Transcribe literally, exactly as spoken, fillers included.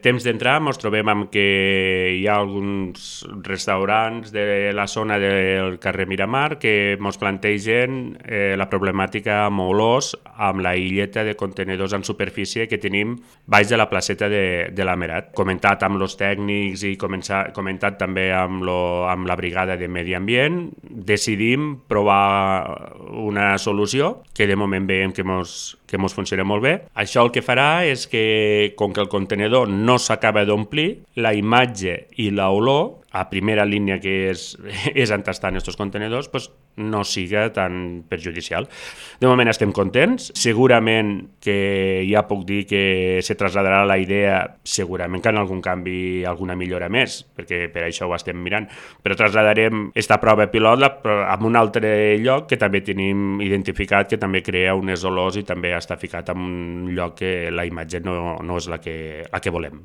Temps d'entrar ens trobem amb que hi ha alguns restaurants de la zona del carrer Miramar que ens plantegen eh, la problemàtica amb olors amb la illeta de contenidors en superfície que tenim baix de la placeta de, de l'Amerat. Comentat amb els tècnics i començar, comentat també amb, lo, amb la brigada de Medi Ambient, decidim provar una solució que de moment veiem que ens que ens funciona molt bé. Això el que farà és que, com que el contenidor no s'acaba d'omplir, la imatge i l'olor, a primera línia que és, és en tastar aquests contenidors, pues, no siga tan perjudicial. De moment estem contents. Segurament que ja puc dir que se trasladarà la idea, segurament que en algun canvi, alguna millora més, perquè per això ho estem mirant, però trasladarem esta prova pilot en un altre lloc que també tenim identificat, que també crea unes olors i també està ficat en un lloc que la imatge no, no és la que, la que volem.